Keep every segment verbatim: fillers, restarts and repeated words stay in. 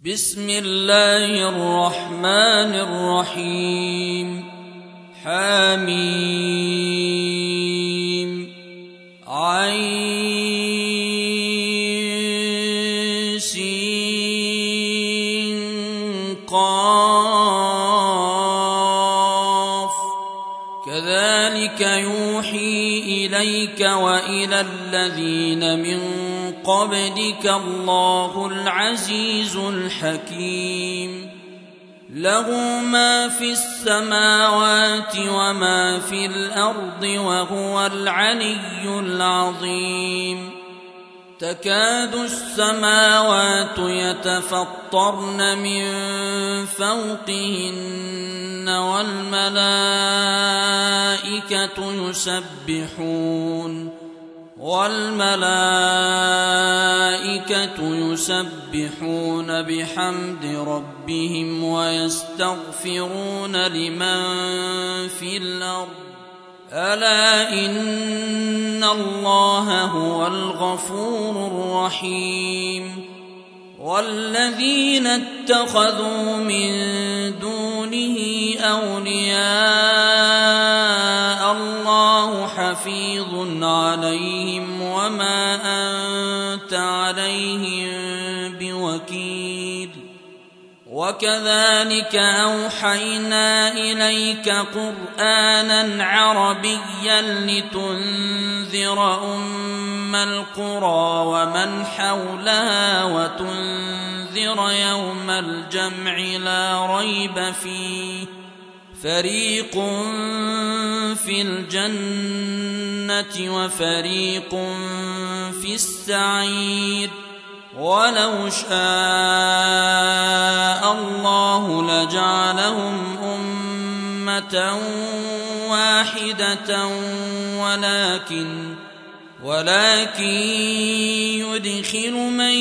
بسم الله الرحمن الرحيم. حميم عين سين قاف كذلك يوحي إليك وإلى الذين من قبلك الله العزيز الحكيم. له ما في السماوات وما في الأرض وهو العلي العظيم. تكاد السماوات يتفطرن من فوقهن والملائكة يسبحون والملائكة يسبحون بحمد ربهم ويستغفرون لمن في الأرض ألا إن الله هو الغفور الرحيم. والذين اتخذوا من دونه أولياء الله حفيظ عليهم وما أنت عليهم بوكيل. وكذلك أوحينا إليك قرآنا عربيا لتنذر أم القرى ومن حولها وتنذر يوم الجمع لا ريب فيه فريق في الجنة وفريق في السعير. ولو شاء الله لجعلهم أمة واحدة ولكن ولكن يدخل من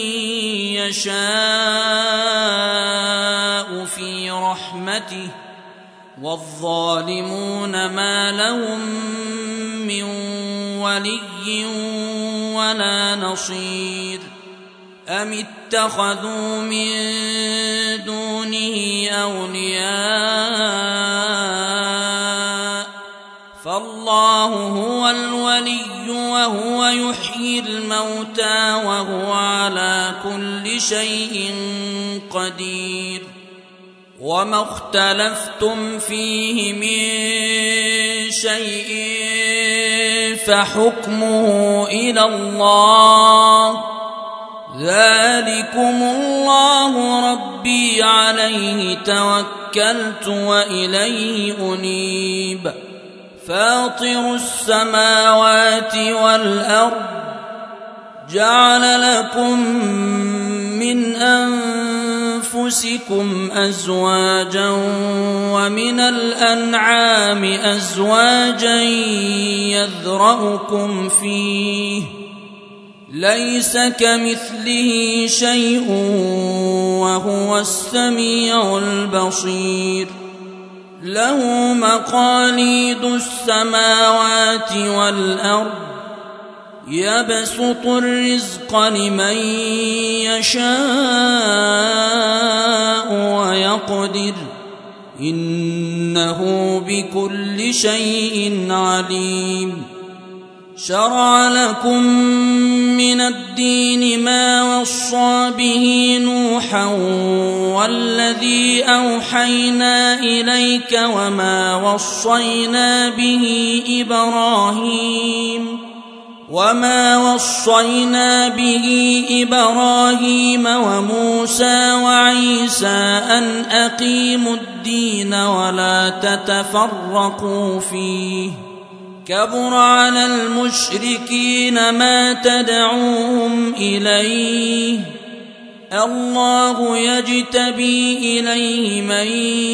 يشاء في رحمته والظالمون ما لهم من ولي ولا نصير. أم اتخذوا من دونه أولياء فالله هو الولي وهو يحيي الموتى وهو على كل شيء قدير. وما اختلفتم فيه من شيء فحكمه إلى الله ذلكم الله ربي عليه توكلت وإليه أنيب. فاطر السماوات والأرض جعل لكم من أنفسكم أزواجا ومن الأنعام أزواجا يذرأكم فيه ليس كمثله شيء وهو السميع البصير. له مقاليد السماوات والأرض يبسط الرزق لمن يشاء ويقدر إنه بكل شيء عليم. شرع لكم من الدين ما وصى به نوحا والذي أوحينا إليك وما وصينا به إبراهيم وما وصينا به إبراهيم وموسى وعيسى أن أقيموا الدين ولا تتفرقوا فيه كبر على المشركين ما تدعوهم إليه الله يجتبي إليه من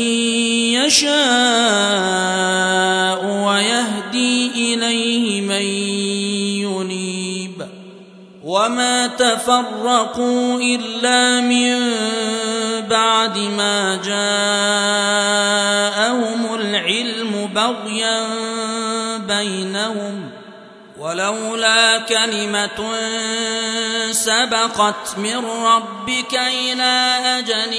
يشاء ويهدي إليه من ينيب. وما تفرقوا إلا من بعد ما جاءهم العلم بغيا بينهم ولولا كلمة سبقت من ربك إلى أجل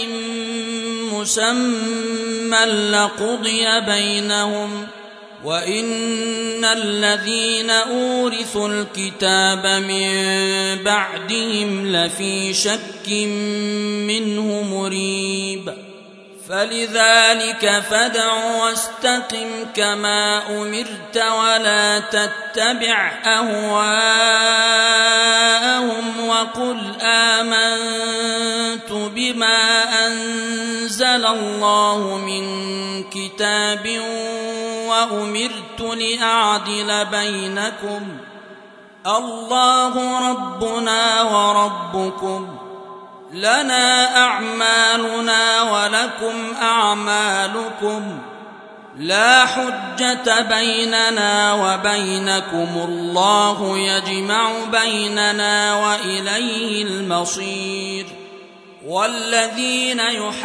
مسمى لقضي بينهم وإن الذين أورثوا الكتاب من بعدهم لفي شك منه مريب فلذلك فادع واستقم كما أمرت ولا تتبع أهواءهم وقل آمنت بما أنزل الله من كتاب وأمرت لأعدل بينكم الله ربنا وربكم لنا أعمالنا ولكم أعمالكم لا حجة بيننا وبينكم الله يجمع بيننا وإليه المصير والذين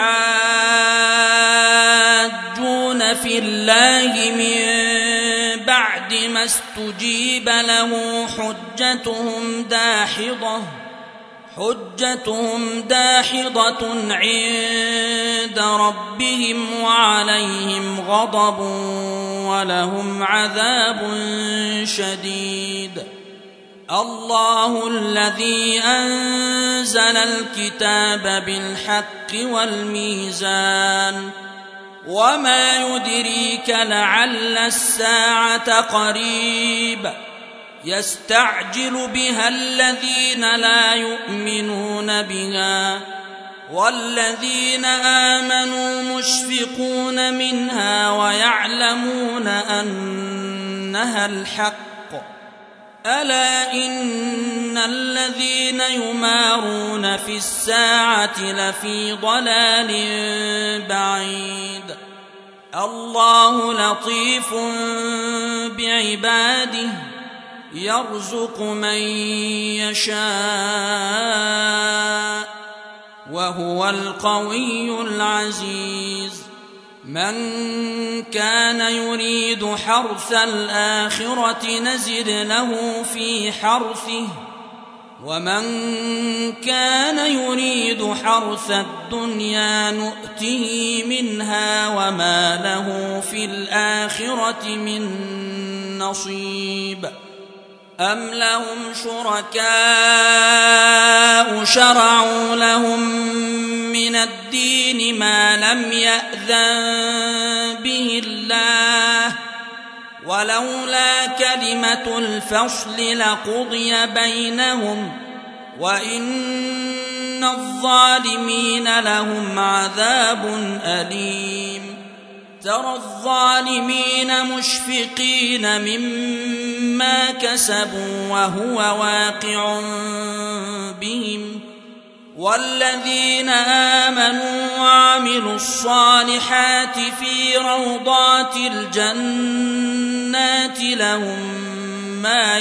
يحاجون في الله من بعد ما استجيب له حجتهم داحضة حجتهم داحضة عند ربهم وعليهم غضب ولهم عذاب شديد الله الذي أنزل الكتاب بالحق والميزان وما يدريك لعل الساعة قريب يستعجل بها الذين لا يؤمنون بها والذين آمنوا مشفقون منها ويعلمون أنها الحق ألا إن الذين يمارون في الساعة لفي ضلال بعيد الله لطيف بعباده يرزق من يشاء وهو القوي العزيز من كان يريد حرث الآخرة نزد له في حرثه ومن كان يريد حرث الدنيا نؤته منها وما له في الآخرة من نصيب أم لهم شركاء شرعوا لهم من الدين ما لم يأذن به الله ولولا كلمة الفصل لقضي بينهم وإن الظالمين لهم عذاب أليم ترى الظالمين مشفقين مما كسبوا وهو واقع بهم والذين آمنوا وعملوا الصالحات في روضات الجنات لهم ما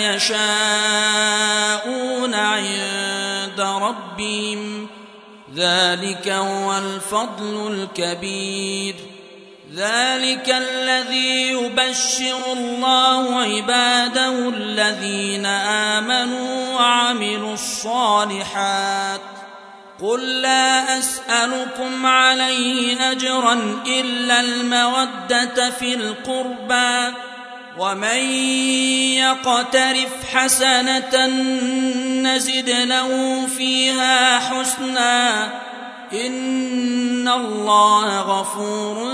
يشاءون عند ربهم ذلك هو الفضل الكبير ذلك الذي يبشر الله عباده الذين آمنوا وعملوا الصالحات قل لا أسألكم عليه أجرا إلا المودة في القربى ومن يقترف حسنة نزد له فيها حسنا إن الله غفور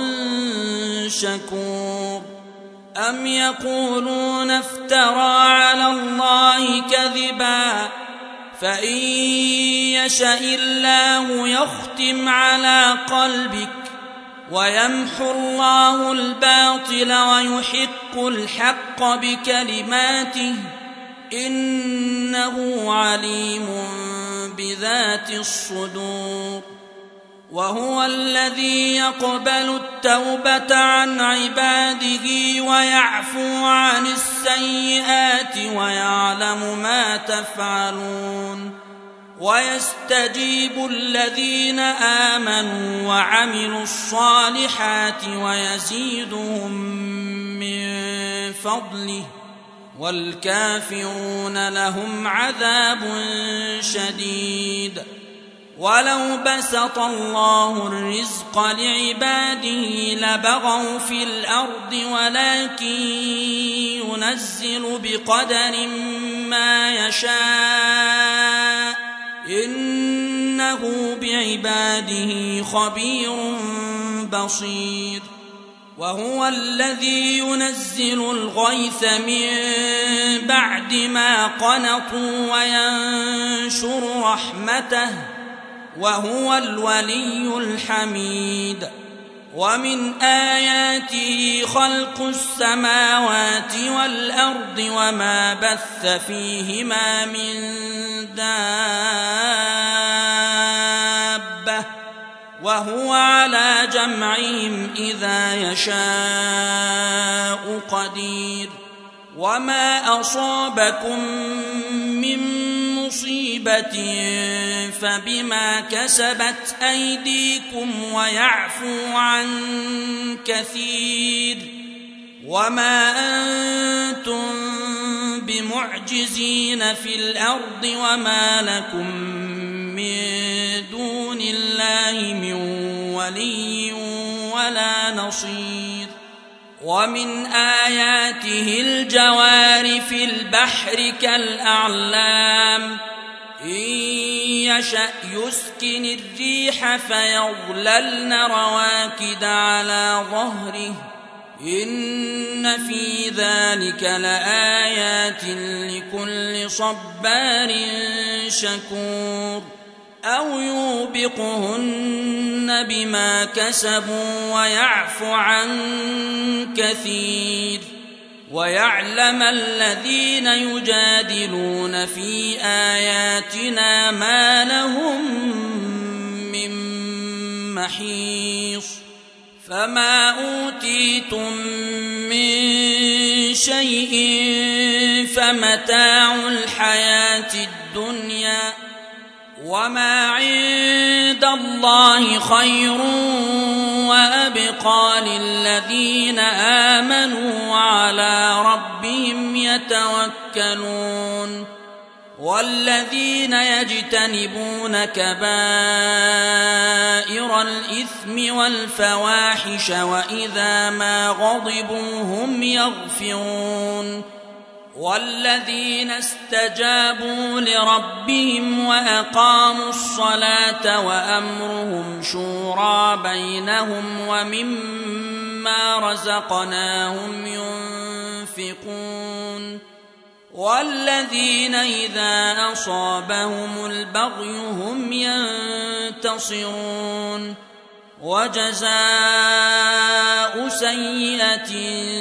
شكور أم يقولون افترى على الله كذبا فإن يشاء الله يختم على قلبك ويمحو الله الباطل ويحق الحق بكلماته إنه عليم بذات الصدور وهو الذي يقبل التوبة عن عباده ويعفو عن السيئات ويعلم ما تفعلون ويستجيب الذين آمنوا وعملوا الصالحات ويزيدهم من فضله والكافرون لهم عذاب شديد. ولو بسط الله الرزق لعباده لبغوا في الأرض ولكن ينزل بقدر ما يشاء إنه بعباده خبير بصير. وهو الذي ينزل الغيث من بعد ما قنطوا وينشر رحمته وهو الولي الحميد. ومن آياته خلق السماوات والأرض وما بث فيهما من دابة وهو على جمعهم إذا يشاء قدير. وما أصابكم من مصيبة فبما كسبت أيديكم ويعفو عن كثير. وما أنتم بمعجزين في الأرض وما لكم من دون الله من ولي ولا نصير. ومن آياته الجوار في البحر كالأعلام إن يشأ يسكن الريح فيظللن رواكد على ظهره إن في ذلك لآيات لكل صبار شكور. أو يوبقهن بما كسبوا ويعفو عن كثير. ويعلم الذين يجادلون في آياتنا ما لهم من محيص. فما أوتيتم من شيء فمتاع الحياة الدنيا وما عند الله خير وأبقى للذين آمنوا وعلى ربهم يتوكلون. والذين يجتنبون كبائر الإثم والفواحش وإذا ما غضبوا هم يغفرون. والذين استجابوا لربهم وأقاموا الصلاة وأمرهم شورى بينهم ومما رزقناهم ينفقون. والذين إذا أصابهم البغي هم ينتصرون. وجزاء سيئة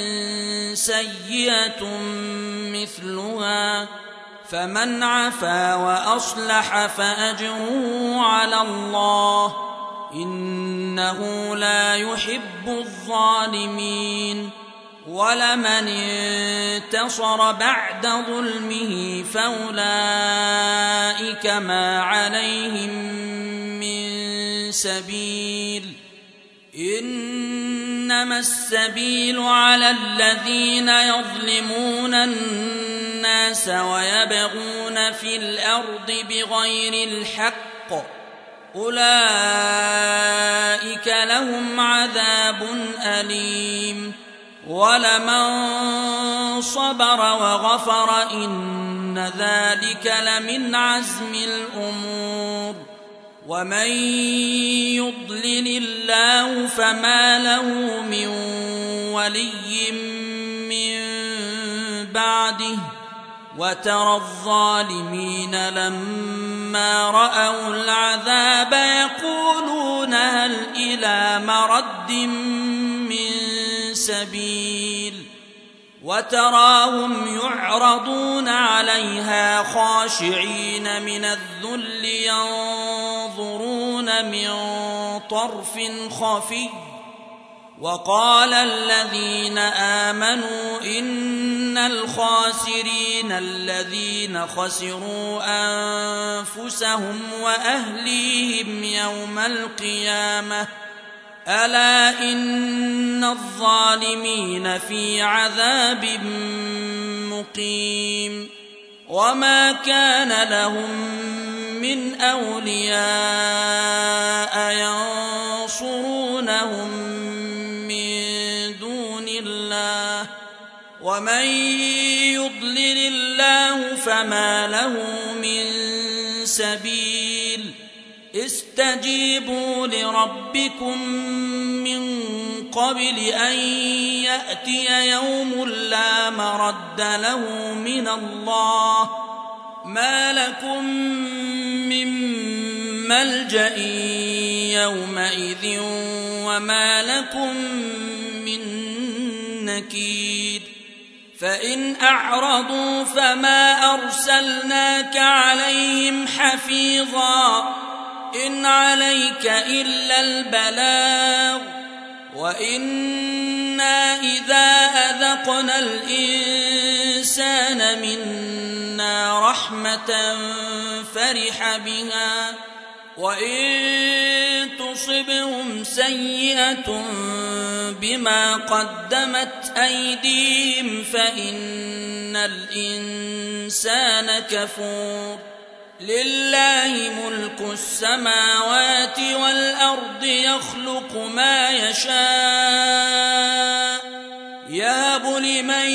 سيئة مثلها فمن عفا وأصلح فأجره على الله إنه لا يحب الظالمين. ولمن انتصر بعد ظلمه فأولئك ما عليهم من سبيل إنما السبيل على الذين يظلمون الناس ويبغون في الأرض بغير الحق أولئك لهم عذاب أليم. ولمن صبر وغفر إن ذلك لمن عزم الأمور. ومن يضلل الله فما له من ولي من بعده. وترى الظالمين لما رأوا العذاب يقولون هل إلى مرد من سبيل. وتراهم يعرضون عليها خاشعين من الذل ينظرون من طرف خفي. وقال الذين آمنوا إن الخاسرين الذين خسروا أنفسهم وأهليهم يوم القيامة ألا إن الظالمين في عذاب مقيم وما كان لهم من أولياء ينصرونهم من دون الله ومن يضلل الله فما له من سبيل استجيبوا لربكم من قبل أن يأتي يوم لا مرد له من الله ما لكم من ملجأ يومئذ وما لكم من نكير فإن أعرضوا فما أرسلناك عليهم حفيظا إن عليك إلا البلاغ وإنا إذا أذقنا الإنسان منا رحمة فرح بها وإن تصبهم سيئة بما قدمت أيديهم فإن الإنسان كفور لله ملك السماوات والأرض يخلق ما يشاء يهب لمن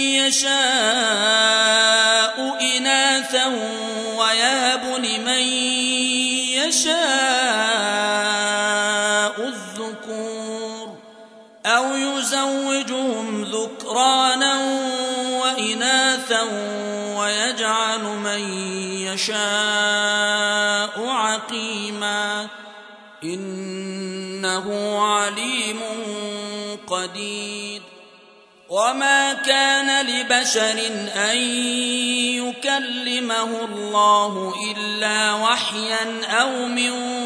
يشاء إناثا ويهب لمن يشاء الذكور أو يزوجهم ذكرانا وإناثا ويجعل من يشاء عقيما إنه عليم قدير وما كان لبشر أن يكلمه الله إلا وحيا أو من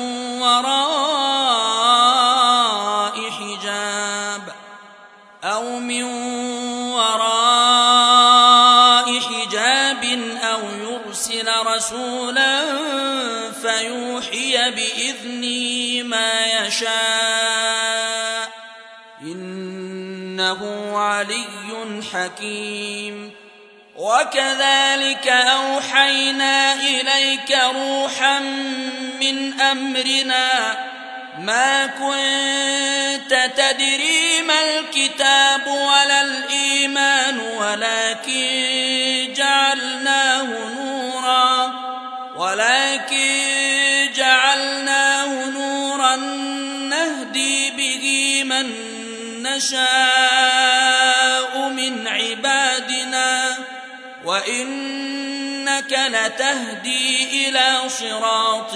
وراء حجاب أو من وراء حجاب أو يرسل رسولا فيوحي بإذنه ما يشاء إنه علي حكيم وكذلك أوحينا إليك روحا من أمرنا ما كنت تدري ما الكتاب ولا الإيمان ولكن جعلناه نورا ولكن جعلناه نورا نهدي به من نشاء من عبادنا وإنك لتهدي إلى صراط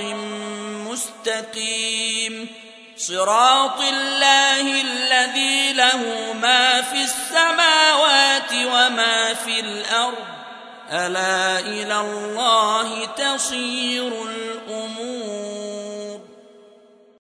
مستقيم صراط الله الذي له ما في السماوات وما في الأرض ألا إلى الله تصير الأمور